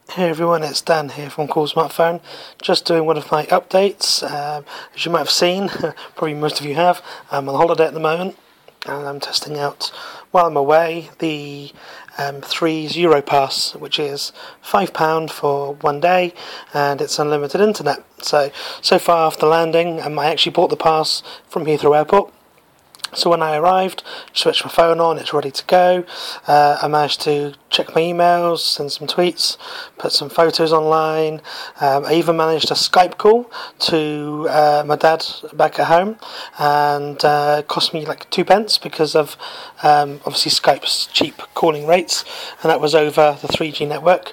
Hey everyone, it's Dan here from Cool Smartphone. Just doing one of my updates. As you might have seen, probably most of you have, I'm on holiday at the moment and I'm testing out, while I'm away, the Threes Europass, which is £5 for 1 day and it's unlimited internet. So far after landing, I actually bought the pass from Heathrow Airport. So when I arrived, switched my phone on, it's ready to go. I managed to check my emails, send some tweets, put some photos online. I even managed a Skype call to my dad back at home, and it cost me like 2p because of obviously Skype's cheap calling rates, and that was over the 3G network.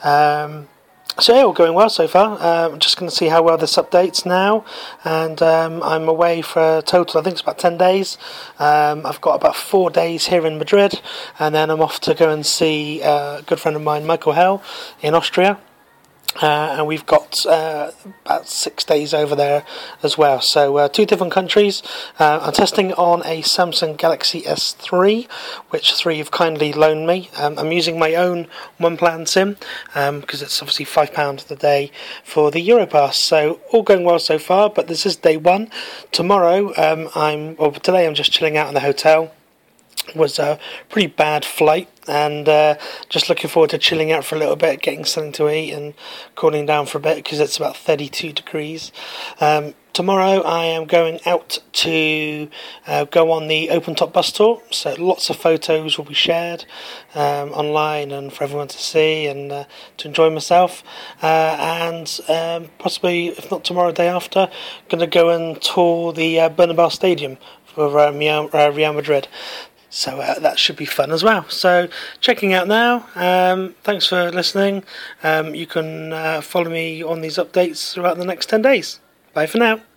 So yeah, all going well so far. I'm just going to see how well this updates now, and I'm away for a total, I think it's about 10 days. I've got about 4 days here in Madrid, and then I'm off to go and see a good friend of mine, Michael Hell, in Austria. And we've got about 6 days over there as well. So 2 different countries. I'm testing on a Samsung Galaxy S3, which 3 have kindly loaned me. I'm using my own one-plan SIM because it's obviously £5 a day for the Europass. So all going well so far, but this is day 1. Tomorrow, today I'm just chilling out in the hotel. It was a pretty bad flight, and just looking forward to chilling out for a little bit, getting something to eat and cooling down for a bit because it's about 32 degrees. Tomorrow I am going out to go on the open top bus tour, so lots of photos will be shared online and for everyone to see and to enjoy myself, and possibly, if not tomorrow, the day after, going to go and tour the Bernabeu Stadium for Real Madrid. So that should be fun as well. So checking out now. Thanks for listening. You can follow me on these updates throughout the next 10 days. Bye for now.